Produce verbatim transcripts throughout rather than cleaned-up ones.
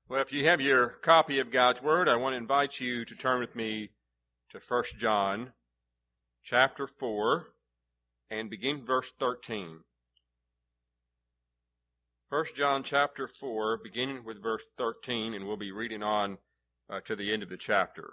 Well, if you have your copy of God's Word, I want to invite you to turn with me to First John chapter four and begin verse thirteen. First John chapter four, beginning with verse thirteen, and we'll be reading on uh, to the end of the chapter.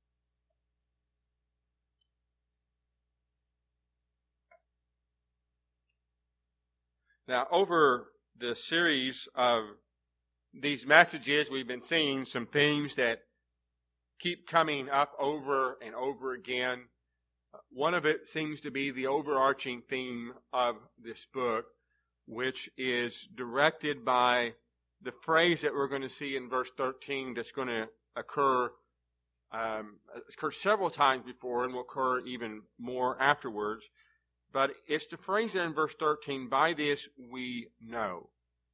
Now, over the series of these messages, we've been seeing some themes that keep coming up over and over again. One of it seems to be the overarching theme of this book, which is directed by the phrase that we're going to see in verse thirteen that's going to occur, um, occur several times before and will occur even more afterwards. But it's the phrase there in verse thirteen, by this we know.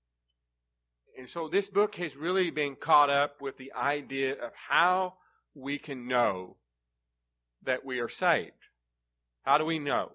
And so this book has really been caught up with the idea of how we can know that we are saved. How do we know?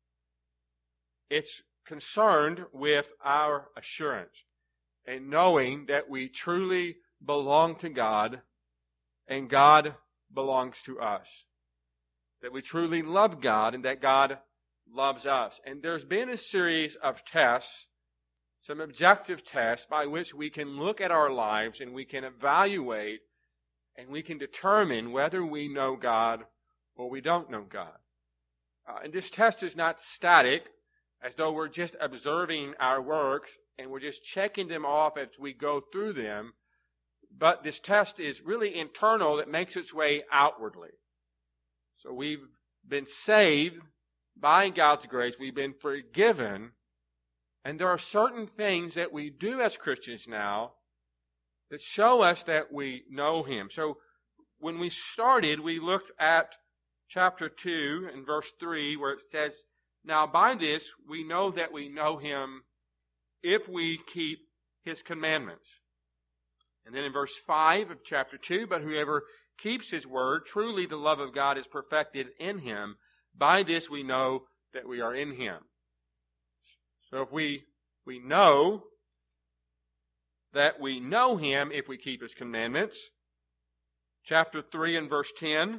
It's concerned with our assurance and knowing that we truly belong to God and God belongs to us. That we truly love God and that God loves us. And there's been a series of tests, some objective tests by which we can look at our lives and we can evaluate and we can determine whether we know God or we don't know God. Uh, and this test is not static, as though we're just observing our works and we're just checking them off as we go through them. But this test is really internal. It makes its way outwardly. So we've been saved by God's grace. We've been forgiven. And there are certain things that we do as Christians now that show us that we know Him. So when we started, we looked at chapter two and verse three, where it says, now by this we know that we know Him if we keep His commandments. And then in verse five of chapter two, but whoever keeps His word, truly the love of God is perfected in him. By this we know that we are in Him. So if we, we know that we know Him if we keep His commandments. Chapter three and verse ten.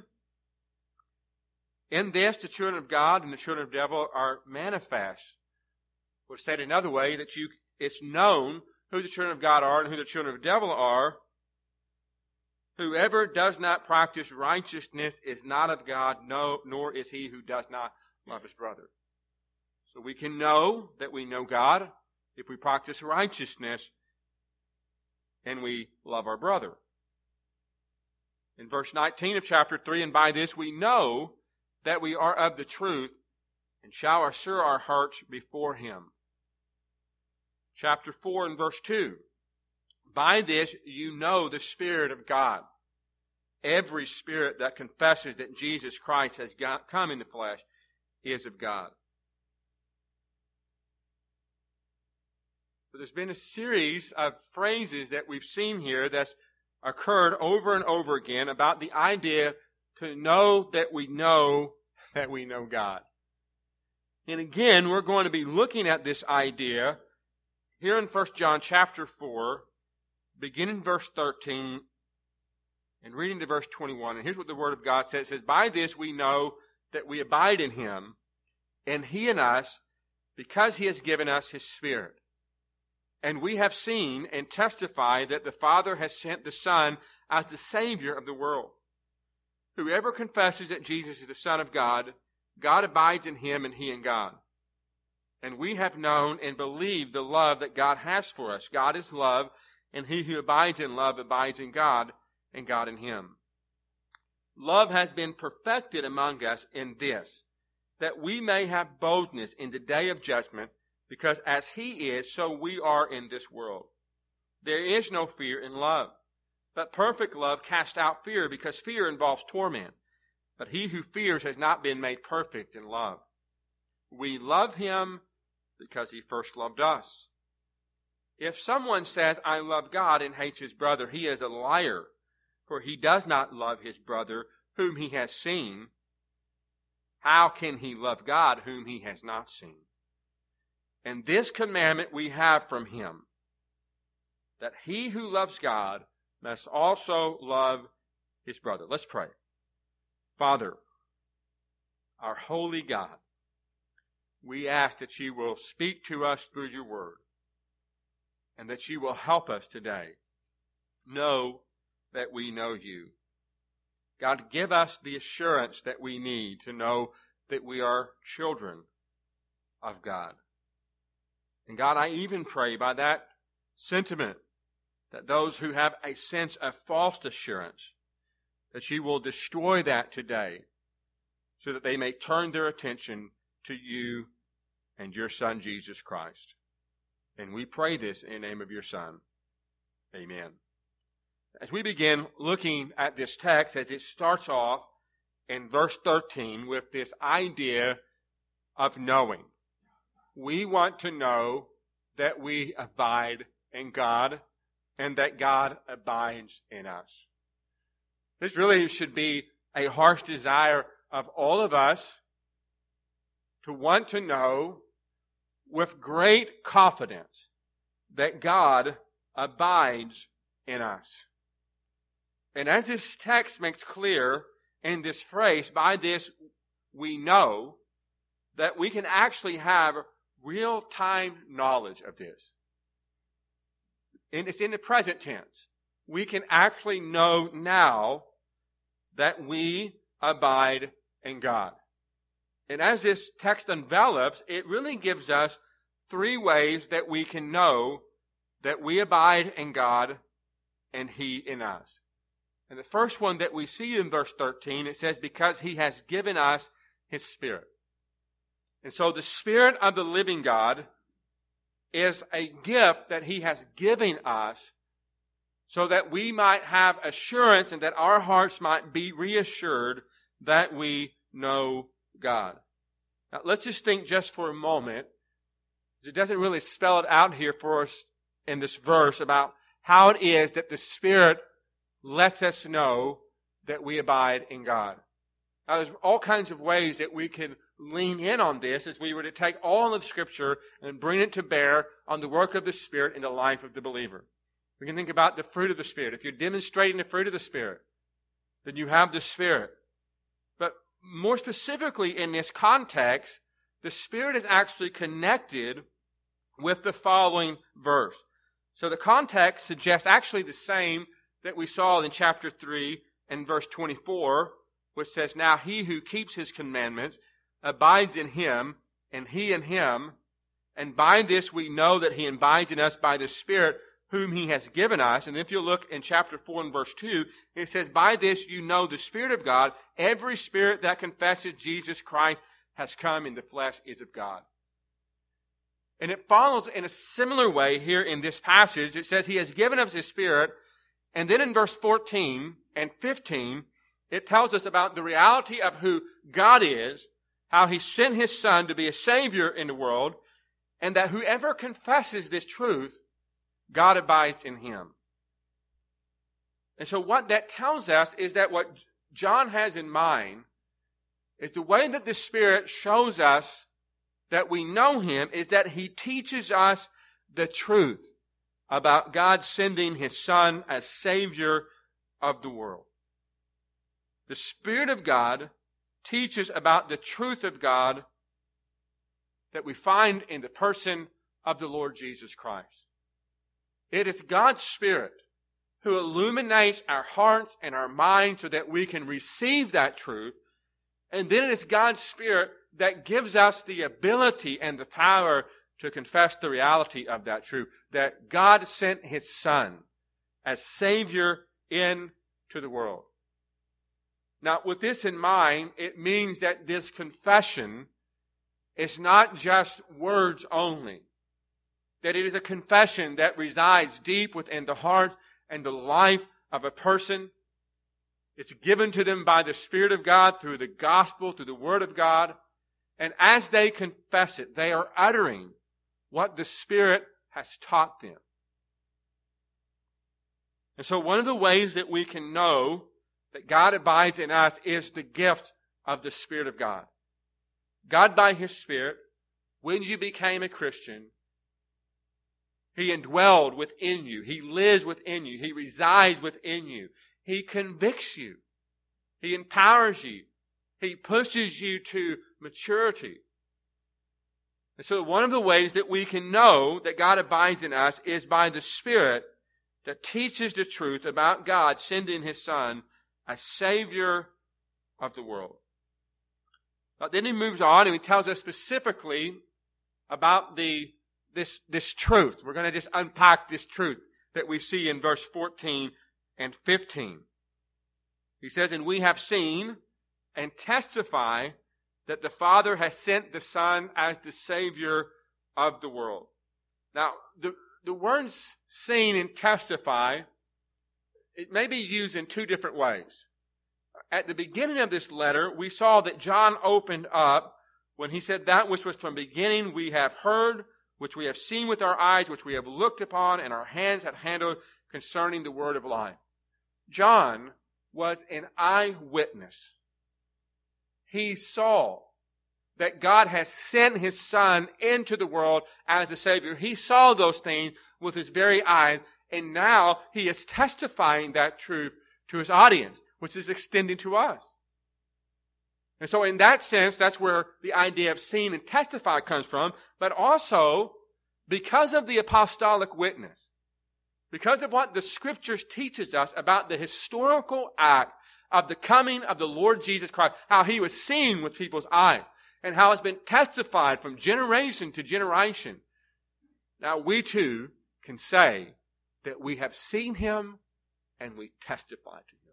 In this, the children of God and the children of the devil are manifest. Or said another way, that you it's known who the children of God are and who the children of the devil are. Whoever does not practice righteousness is not of God, no, nor is he who does not love his brother. So we can know that we know God if we practice righteousness and we love our brother. In verse nineteen of chapter three, and by this we know that we are of the truth and shall assure our hearts before Him. Chapter four and verse two. By this you know the Spirit of God. Every spirit that confesses that Jesus Christ has got, come in the flesh is of God. So there's been a series of phrases that we've seen here that's occurred over and over again about the idea to know that we know that we know God. And again, we're going to be looking at this idea here in First John chapter four, beginning verse thirteen and reading to verse twenty-one. And here's what the Word of God says. It says, by this we know that we abide in Him, and He in us, because He has given us His Spirit. And we have seen and testify that the Father has sent the Son as the Savior of the world. Whoever confesses that Jesus is the Son of God, God abides in him and he in God. And we have known and believed the love that God has for us. God is love, and he who abides in love abides in God, and God in him. Love has been perfected among us in this, that we may have boldness in the day of judgment, because as He is, so we are in this world. There is no fear in love, but perfect love casts out fear, because fear involves torment. But he who fears has not been made perfect in love. We love Him because He first loved us. If someone says, I love God, and hates his brother, he is a liar, for he does not love his brother whom he has seen. How can he love God whom he has not seen? And this commandment we have from Him, that he who loves God must also love his brother. Let's pray. Father, our holy God, we ask that you will speak to us through your word and that you will help us today know that we know you. God, give us the assurance that we need to know that we are children of God. And God, I even pray by that sentiment that those who have a sense of false assurance, that you will destroy that today so that they may turn their attention to you and your Son, Jesus Christ. And we pray this in the name of your Son. Amen. As we begin looking at this text, as it starts off in verse thirteen with this idea of knowing, we want to know that we abide in God and that God abides in us. This really should be a harsh desire of all of us to want to know with great confidence that God abides in us. And as this text makes clear in this phrase, by this we know that we can actually have real-time knowledge of this. And it's in the present tense. We can actually know now that we abide in God. And as this text envelops, it really gives us three ways that we can know that we abide in God and He in us. And the first one that we see in verse thirteen, it says, because He has given us His Spirit. And so the Spirit of the living God is a gift that He has given us so that we might have assurance and that our hearts might be reassured that we know God. Now, let's just think just for a moment. It doesn't really spell it out here for us in this verse about how it is that the Spirit lets us know that we abide in God. Now, there's all kinds of ways that we can lean in on this as we were to take all of Scripture and bring it to bear on the work of the Spirit in the life of the believer. We can think about the fruit of the Spirit. If you're demonstrating the fruit of the Spirit, then you have the Spirit. But more specifically in this context, the Spirit is actually connected with the following verse. So the context suggests actually the same that we saw in chapter three and verse twenty-four, which says, now he who keeps his commandments abides in him, and he in him, and by this we know that he abides in us by the Spirit whom he has given us. And if you look in chapter four and verse two, it says, by this you know the Spirit of God. Every spirit that confesses Jesus Christ has come in the flesh is of God. And it follows in a similar way here in this passage. It says he has given us his Spirit. And then in verse fourteen and fifteen, it tells us about the reality of who God is, how he sent his Son to be a Savior in the world, and that whoever confesses this truth, God abides in him. And so what that tells us is that what John has in mind is the way that the Spirit shows us that we know him is that he teaches us the truth about God sending his Son as Savior of the world. The Spirit of God teaches about the truth of God that we find in the person of the Lord Jesus Christ. It is God's Spirit who illuminates our hearts and our minds so that we can receive that truth. And then it is God's Spirit that gives us the ability and the power to confess the reality of that truth, that God sent his Son as Savior into the world. Now, with this in mind, it means that this confession is not just words only, that it is a confession that resides deep within the heart and the life of a person. It's given to them by the Spirit of God through the gospel, through the Word of God. And as they confess it, they are uttering what the Spirit has taught them. And so one of the ways that we can know that God abides in us is the gift of the Spirit of God. God, by his Spirit, when you became a Christian, He indwelled within you. He lives within you. He resides within you. He convicts you. He empowers you. He pushes you to maturity. And so one of the ways that we can know that God abides in us is by the Spirit that teaches the truth about God sending His Son as Savior of the world. But then he moves on and he tells us specifically about the this, this truth. We're going to just unpack this truth that we see in verse fourteen and fifteen. He says, "And we have seen and testify that the Father has sent the Son as the Savior of the world." Now, the, the words seen and testify, it may be used in two different ways. At the beginning of this letter, we saw that John opened up when he said, "That which was from beginning we have heard, which we have seen with our eyes, which we have looked upon, and our hands have handled concerning the word of life." John was an eyewitness. He saw that God has sent His Son into the world as a Savior. He saw those things with his very eyes, and now he is testifying that truth to his audience, which is extending to us. And so in that sense, that's where the idea of seen and testify comes from, but also because of the apostolic witness, because of what the Scriptures teaches us about the historical act of the coming of the Lord Jesus Christ, how He was seen with people's eyes, and how it's been testified from generation to generation. Now we too can say that we have seen Him and we testify to Him.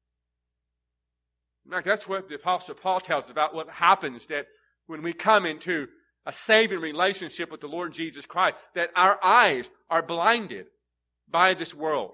In fact, that's what the Apostle Paul tells us about what happens that when we come into a saving relationship with the Lord Jesus Christ, that our eyes are blinded by this world.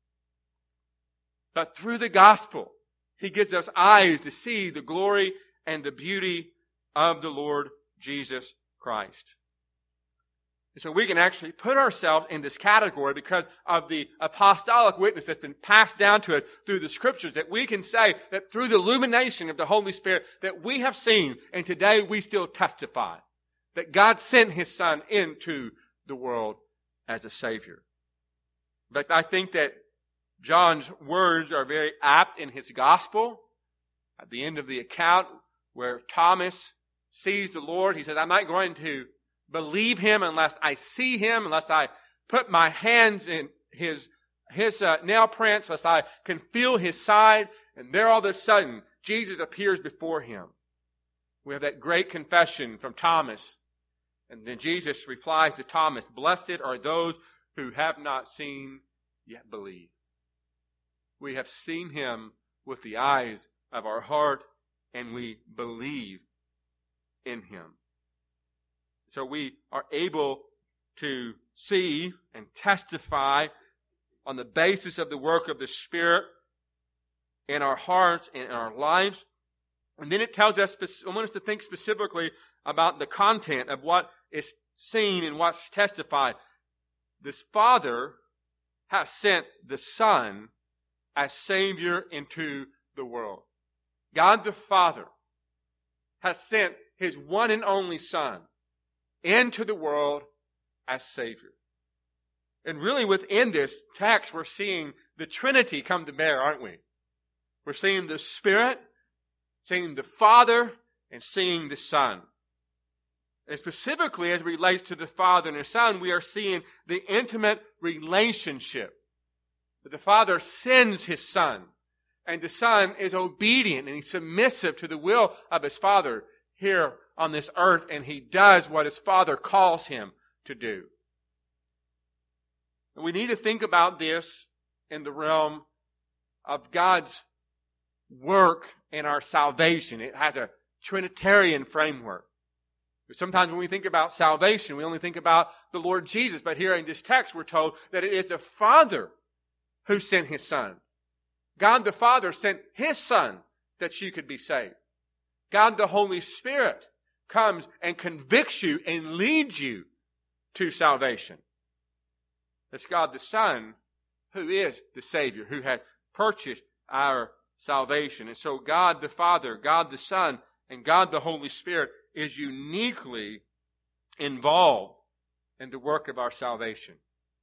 But through the gospel, He gives us eyes to see the glory and the beauty of the Lord Jesus Christ. And so we can actually put ourselves in this category because of the apostolic witness that's been passed down to us through the Scriptures, that we can say that through the illumination of the Holy Spirit that we have seen, and today we still testify, that God sent His Son into the world as a Savior. In fact, I think that John's words are very apt in his gospel. At the end of the account where Thomas sees the Lord, he says, "I'm not going to believe Him unless I see Him, unless I put my hands in His, his uh, nail prints, unless I can feel His side." And there all of a sudden, Jesus appears before him. We have that great confession from Thomas. And then Jesus replies to Thomas, "Blessed are those who have not seen yet believe." We have seen Him with the eyes of our heart, and we believe in Him. So we are able to see and testify on the basis of the work of the Spirit in our hearts and in our lives. And then it tells us, I want us to think specifically about the content of what is seen and what's testified. This Father has sent the Son as Savior into the world. God the Father has sent His one and only Son into the world as Savior. And really within this text, we're seeing the Trinity come to bear, aren't we? We're seeing the Spirit, seeing the Father, and seeing the Son. And specifically as it relates to the Father and the Son, we are seeing the intimate relationship. That the Father sends His Son, and the Son is obedient and He's submissive to the will of His Father here on this earth, and He does what His Father calls Him to do. And we need to think about this in the realm of God's work in our salvation. It has a Trinitarian framework. Sometimes when we think about salvation, we only think about the Lord Jesus. But here in this text, we're told that it is the Father who sent His Son. God the Father sent His Son that you could be saved. God the Holy Spirit comes and convicts you and leads you to salvation. It's God the Son who is the Savior, who has purchased our salvation. And so God the Father, God the Son, and God the Holy Spirit is uniquely involved in the work of our salvation.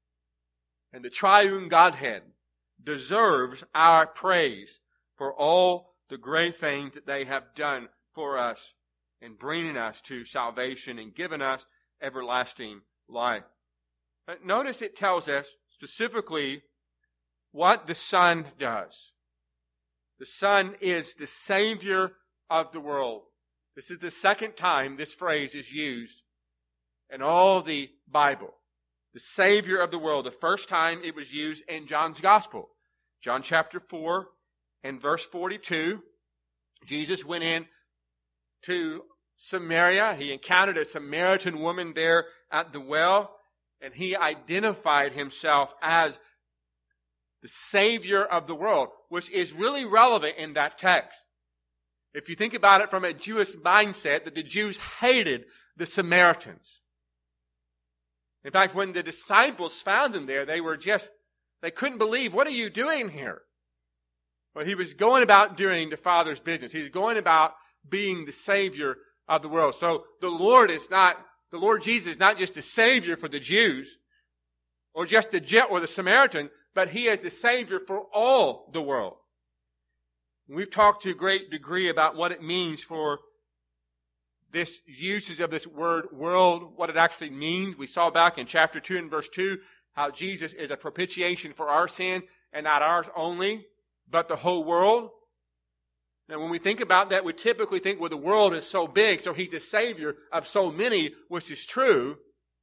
And the triune Godhead deserves our praise for all the great things that they have done for us in bringing us to salvation and giving us everlasting life. But notice it tells us specifically what the Son does. The Son is the Savior of the world. This is the second time this phrase is used in all the Bible. The Savior of the world. The first time it was used in John's Gospel. John chapter four and verse forty-two. Jesus went in to Samaria. He encountered a Samaritan woman there at the well. And he identified himself as the Savior of the world, which is really relevant in that text. If you think about it from a Jewish mindset, that the Jews hated the Samaritans. In fact, when the disciples found him there, they were just, they couldn't believe, what are you doing here? Well, he was going about doing the Father's business. He was going about being the Savior of the world. So the Lord is not, the Lord Jesus is not just a Savior for the Jews, or just the Jet or the Samaritan, but He is the Savior for all the world. We've talked to a great degree about what it means for this usage of this word world, what it actually means. We saw back in chapter two and verse two how Jesus is a propitiation for our sin, and not ours only, but the whole world. Now, when we think about that, we typically think, well, the world is so big, so He's the Savior of so many, which is true.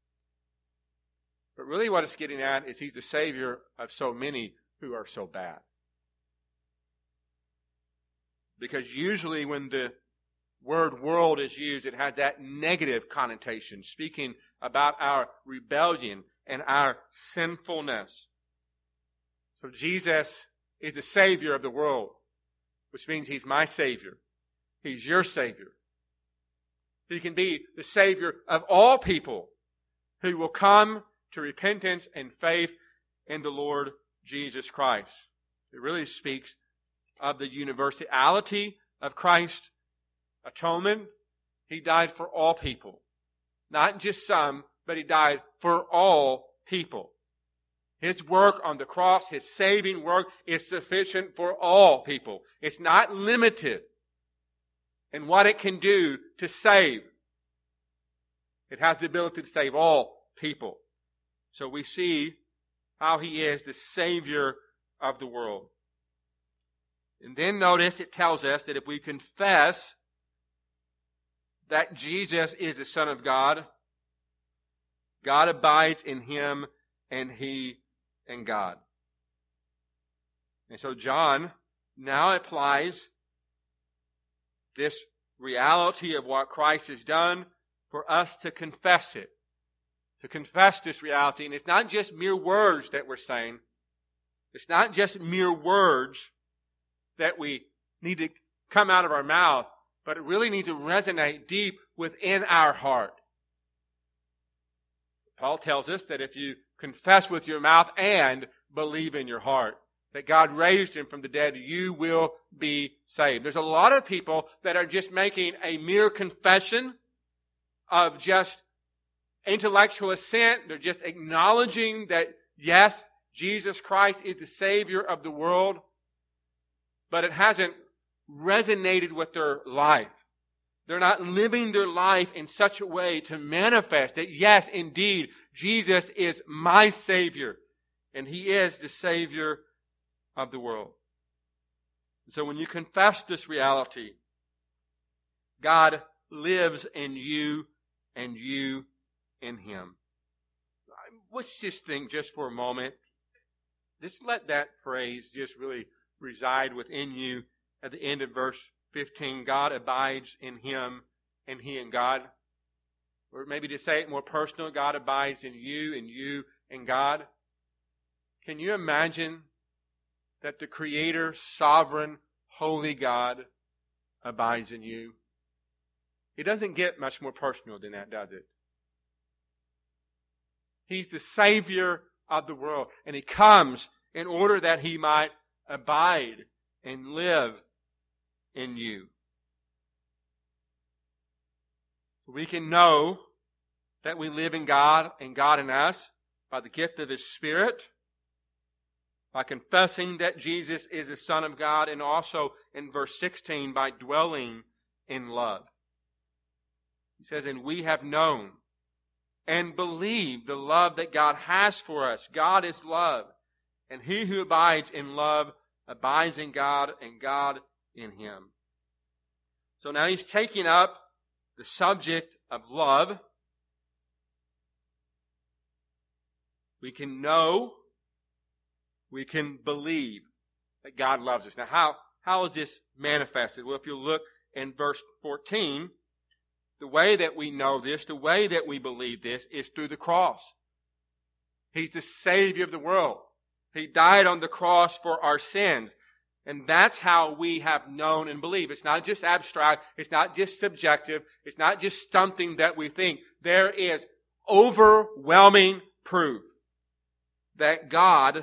But really what it's getting at is He's the Savior of so many who are so bad. Because usually when the word world is used, it has that negative connotation, speaking about our rebellion and our sinfulness. So Jesus is the Savior of the world, which means He's my Savior. He's your Savior. He can be the Savior of all people who will come to repentance and faith in the Lord Jesus Christ. It really speaks of the universality of Christ's atonement. He died for all people. Not just some, but He died for all people. His work on the cross, His saving work, is sufficient for all people. It's not limited in what it can do to save. It has the ability to save all people. So we see how He is the Savior of the world. And then notice it tells us that if we confess that Jesus is the Son of God, God abides in Him and He in God. And so John now applies this reality of what Christ has done for us to confess it. To confess this reality. And it's not just mere words that we're saying. It's not just mere words that we need to come out of our mouth, but it really needs to resonate deep within our heart. Paul tells us that if you confess with your mouth and believe in your heart that God raised Him from the dead, you will be saved. There's a lot of people that are just making a mere confession of just intellectual assent. They're just acknowledging that, yes, Jesus Christ is the Savior of the world, but it hasn't resonated with their life. They're not living their life in such a way to manifest that, yes, indeed, Jesus is my Savior, and He is the Savior of the world. So when you confess this reality, God lives in you and you in Him. Let's just think just for a moment. Just let that phrase just really reside within you at the end of verse fifteen. God abides in Him and He in God. Or maybe to say it more personal, God abides in you and you in God. Can you imagine that the Creator, sovereign, holy God abides in you? It doesn't get much more personal than that, does it? He's the Savior of the world, and He comes in order that He might abide and live in you. We can know that we live in God and God in us by the gift of His Spirit. by confessing that Jesus is the Son of God, and also in verse sixteen, by dwelling in love. He says, and we have known and believed the love that God has for us. God is love, and he who abides in love abides in God, and God in him. So now he's taking up the subject of love. We can know, we can believe that God loves us. Now, how, how is this manifested? Well, if you look in verse fourteen, the way that we know this, the way that we believe this, is through the cross. He's the Savior of the world. He died on the cross for our sins. And that's how we have known and believed. It's not just abstract. It's not just subjective. It's not just something that we think. There is overwhelming proof that God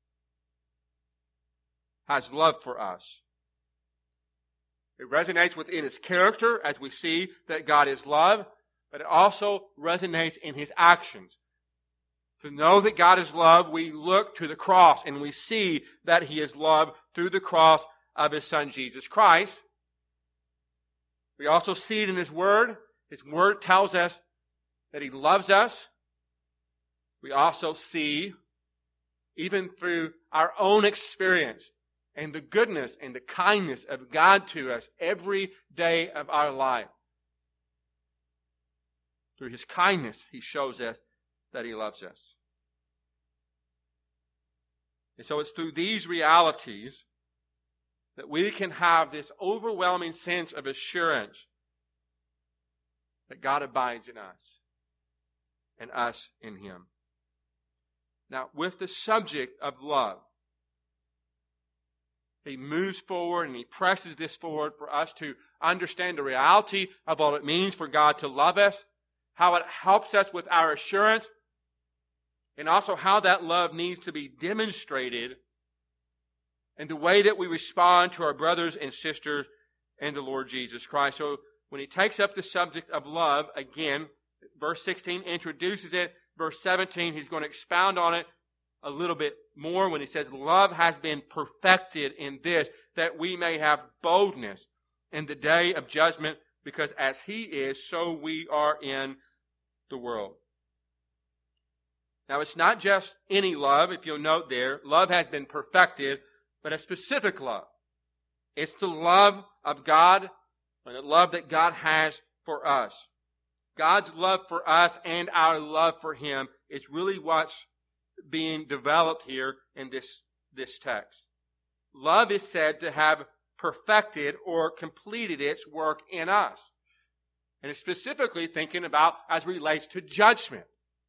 has love for us. It resonates within his character as we see that God is love, but it also resonates in his actions. To know that God is love, we look to the cross and we see that he is love through the cross of his Son, Jesus Christ. We also see it in his word. His word tells us that he loves us. We also see, even through our own experience, and the goodness and the kindness of God to us every day of our life. Through his kindness, he shows us that he loves us. And so it's through these realities that we can have this overwhelming sense of assurance that God abides in us and us in him. Now, with the subject of love, he moves forward and he presses this forward for us to understand the reality of what it means for God to love us, how it helps us with our assurance, and also how that love needs to be demonstrated in the way that we respond to our brothers and sisters in the Lord Jesus Christ. So when he takes up the subject of love, again, verse sixteen introduces it. Verse seventeen, he's going to expound on it a little bit more when he says, love has been perfected in this, that we may have boldness in the day of judgment, because as he is, so we are in the world. Now, it's not just any love, if you'll note there. Love has been perfected, but a specific love. It's the love of God, and the love that God has for us. God's love for us and our love for him is really what's being developed here in this, this text. Love is said to have perfected or completed its work in us. And it's specifically thinking about as relates to judgment.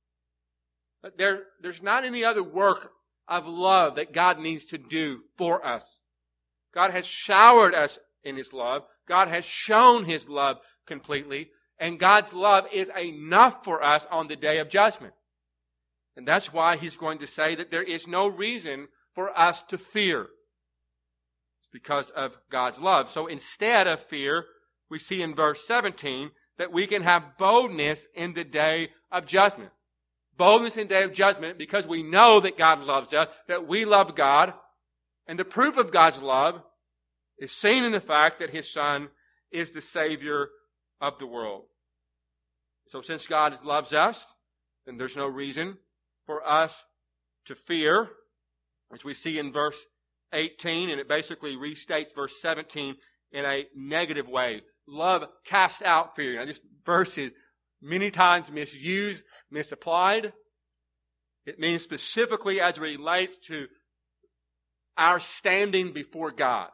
But there, there's not any other work of love that God needs to do for us. God has showered us in his love. God has shown his love completely. And God's love is enough for us on the day of judgment. And that's why he's going to say that there is no reason for us to fear. It's because of God's love. So instead of fear, we see in verse seventeen that we can have boldness in the day of judgment. Boldness in the day of judgment because we know that God loves us, that we love God. And the proof of God's love is seen in the fact that his Son is the Savior of the world. So since God loves us, then there's no reason for us to fear, as we see in verse eighteen, and it basically restates verse seventeen in a negative way. Love casts out fear. Now, this verse is many times misused, misapplied. It means specifically as it relates to our standing before God.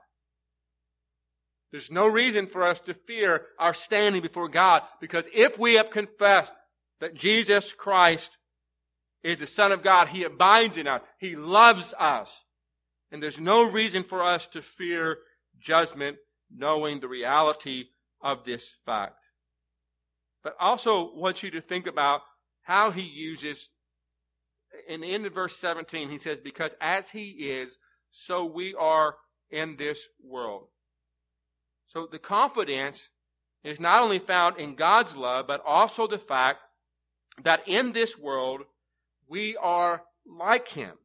There's no reason for us to fear our standing before God, because if we have confessed that Jesus Christ is the Son of God, he abides in us, he loves us, and there's no reason for us to fear judgment, knowing the reality of this fact. But also want you to think about how he uses, in the end of verse seventeen, he says, because as he is, so we are in this world. So the confidence is not only found in God's love, but also the fact that in this world we are like him.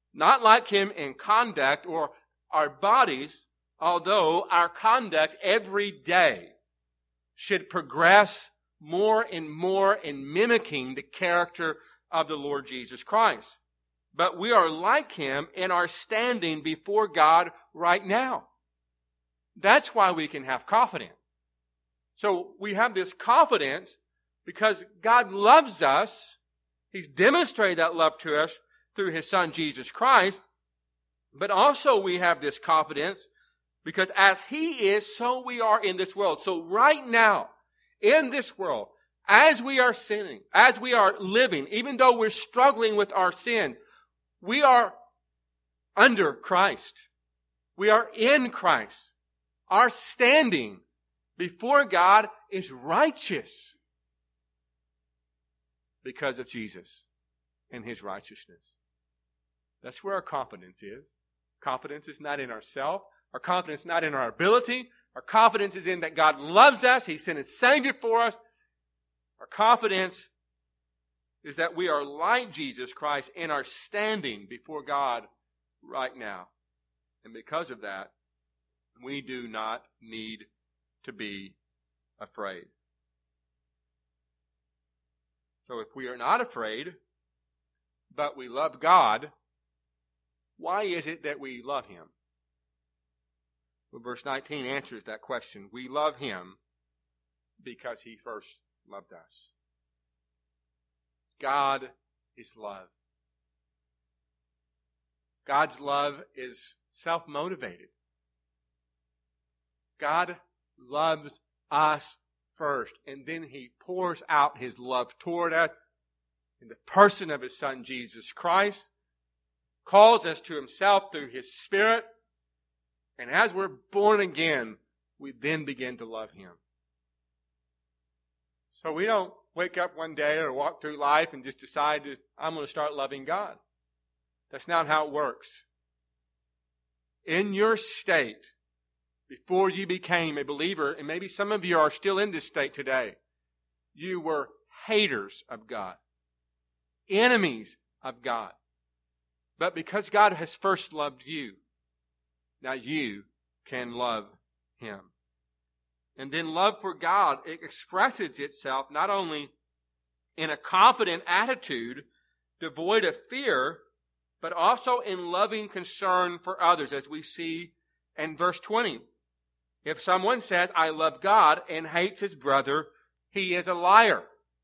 Not like him in conduct or our bodies, although our conduct every day should progress more and more in mimicking the character of the Lord Jesus Christ. But we are like him in our standing before God right now. That's why we can have confidence. So we have this confidence because God loves us. He's demonstrated that love to us through his Son, Jesus Christ. But also we have this confidence because as he is, so we are in this world. So right now, in this world, as we are sinning, as we are living, even though we're struggling with our sin, we are under Christ. We are in Christ. Our standing before God is righteous because of Jesus and his righteousness. That's where our confidence is. Confidence is not in ourselves. Our confidence is not in our ability. Our confidence is in that God loves us. He sent his Savior for us. Our confidence is that we are like Jesus Christ in our standing before God right now. And because of that, we do not need to be afraid. So if we are not afraid, but we love God, why is it that we love him? Well, verse nineteen answers that question. We love him because he first loved us. God is love. God's love is self-motivated. God loves us first, and then he pours out his love toward us in the person of his Son, Jesus Christ, calls us to himself through his Spirit, and as we're born again, we then begin to love him. So we don't wake up one day or walk through life and just decide that I'm going to start loving God. That's not how it works. In your state, before you became a believer, and maybe some of you are still in this state today, you were haters of God, enemies of God. But because God has first loved you, now you can love him. And then love for God, it expresses itself not only in a confident attitude, devoid of fear, but also in loving concern for others, as we see in verse twenty. If someone says, I love God, and hates his brother, he is a liar.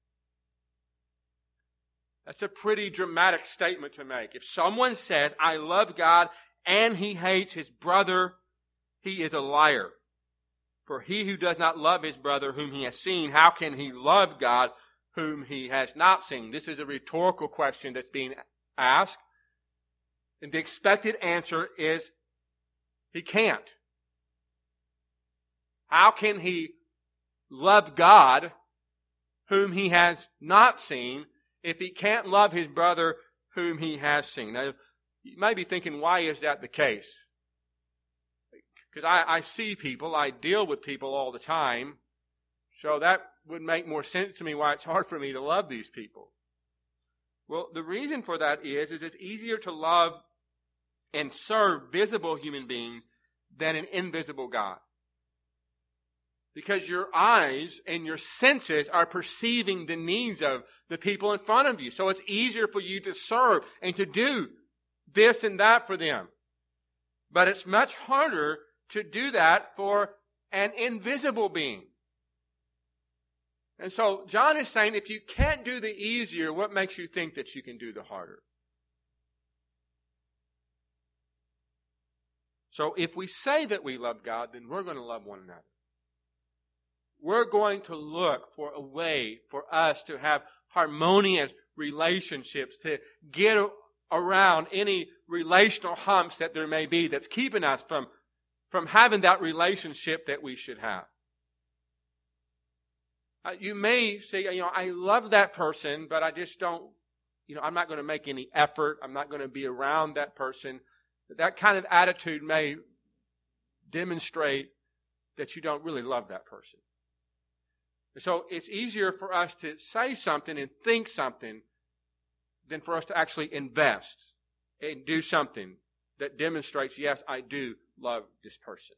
That's a pretty dramatic statement to make. If someone says, I love God, and he hates his brother, he is a liar. For he who does not love his brother whom he has seen, how can he love God whom he has not seen? This is a rhetorical question that's being asked. And the expected answer is, he can't. How can he love God whom he has not seen if he can't love his brother whom he has seen? Now, you may be thinking, why is that the case? Because I, I see people, I deal with people all the time, so that would make more sense to me why it's hard for me to love these people. Well, the reason for that is, is it's easier to love and serve visible human beings than an invisible God. Because your eyes and your senses are perceiving the needs of the people in front of you. So it's easier for you to serve and to do this and that for them. But it's much harder to do that for an invisible being. And so John is saying, if you can't do the easier, what makes you think that you can do the harder? So if we say that we love God, then we're going to love one another. We're going to look for a way for us to have harmonious relationships, to get around any relational humps that there may be that's keeping us from, from having that relationship that we should have. Uh, you may say, you know, I love that person, but I just don't, you know, I'm not going to make any effort. I'm not going to be around that person. That kind of attitude may demonstrate that you don't really love that person. So it's easier for us to say something and think something than for us to actually invest and do something that demonstrates, yes, I do love this person.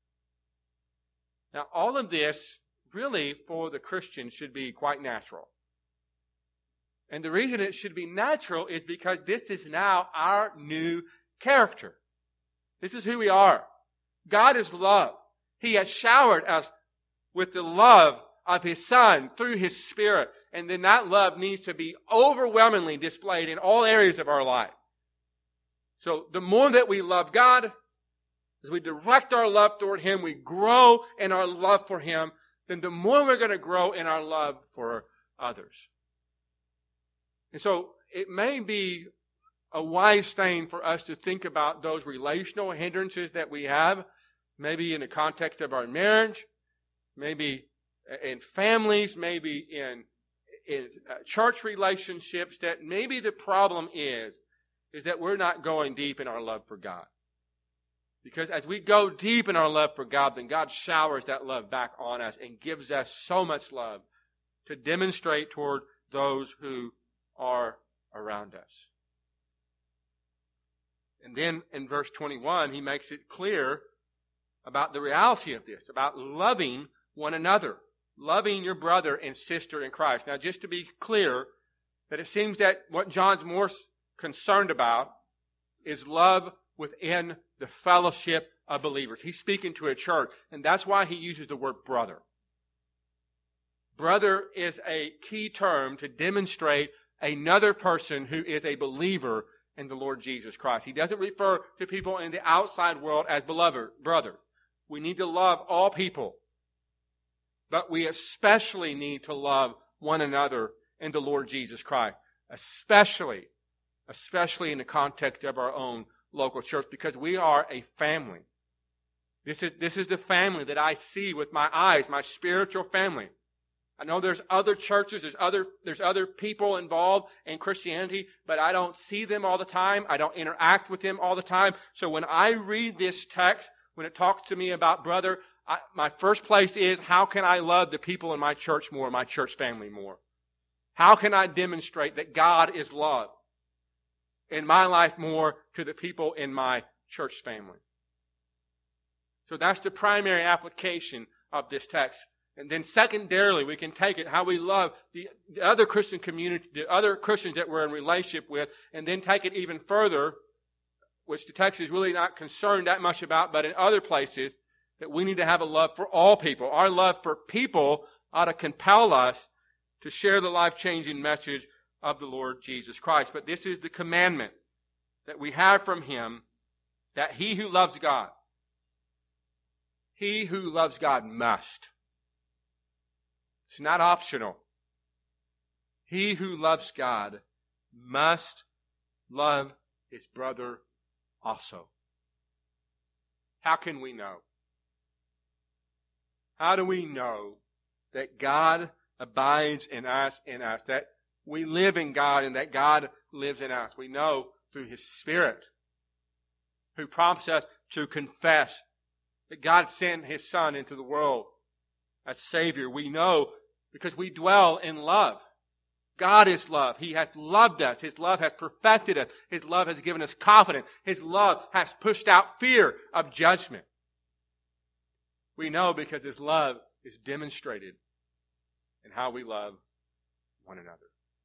Now, all of this really for the Christian should be quite natural. And the reason it should be natural is because this is now our new character. This is who we are. God is love. He has showered us with the love of His Son through His Spirit. And then that love needs to be overwhelmingly displayed in all areas of our life. So the more that we love God, as we direct our love toward Him, we grow in our love for Him, then the more we're going to grow in our love for others. And so it may be a wise thing for us to think about those relational hindrances that we have, maybe in the context of our marriage, maybe in families, maybe in, in church relationships, that maybe the problem is, is that we're not going deep in our love for God. Because as we go deep in our love for God, then God showers that love back on us and gives us so much love to demonstrate toward those who are around us. And then in verse twenty-one, he makes it clear about the reality of this, about loving one another, loving your brother and sister in Christ. Now, just to be clear, that it seems that what John's more concerned about is love within the fellowship of believers. He's speaking to a church, and that's why he uses the word brother. Brother is a key term to demonstrate another person who is a believer in the Lord Jesus Christ. He doesn't refer to people in the outside world as beloved brother. We need to love all people, but we especially need to love one another in the Lord Jesus Christ, especially, especially in the context of our own local church, because we are a family. This is, this is the family that I see with my eyes, my spiritual family. I know there's other churches, there's other, there's other people involved in Christianity, but I don't see them all the time. I don't interact with them all the time. So when I read this text, when it talks to me about brother, I, my first place is, how can I love the people in my church more, my church family more? How can I demonstrate that God is love in my life more to the people in my church family? So that's the primary application of this text. And then secondarily, we can take it how we love the, the other Christian community, the other Christians that we're in relationship with, and then take it even further, which the text is really not concerned that much about, but in other places, that we need to have a love for all people. Our love for people ought to compel us to share the life-changing message of the Lord Jesus Christ. But this is the commandment that we have from Him, that he who loves God, he who loves God must. It's not optional. He who loves God must love his brother also. How can we know? How do we know that God abides in us, in us, that we live in God and that God lives in us? We know through His Spirit, who prompts us to confess that God sent His Son into the world as Savior. We know because we dwell in love. God is love. He has loved us. His love has perfected us. His love has given us confidence. His love has pushed out fear of judgment. We know because His love is demonstrated in how we love one another.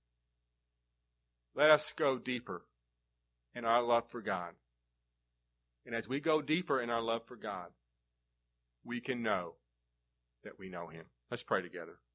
Let us go deeper in our love for God. And as we go deeper in our love for God, we can know that we know Him. Let's pray together.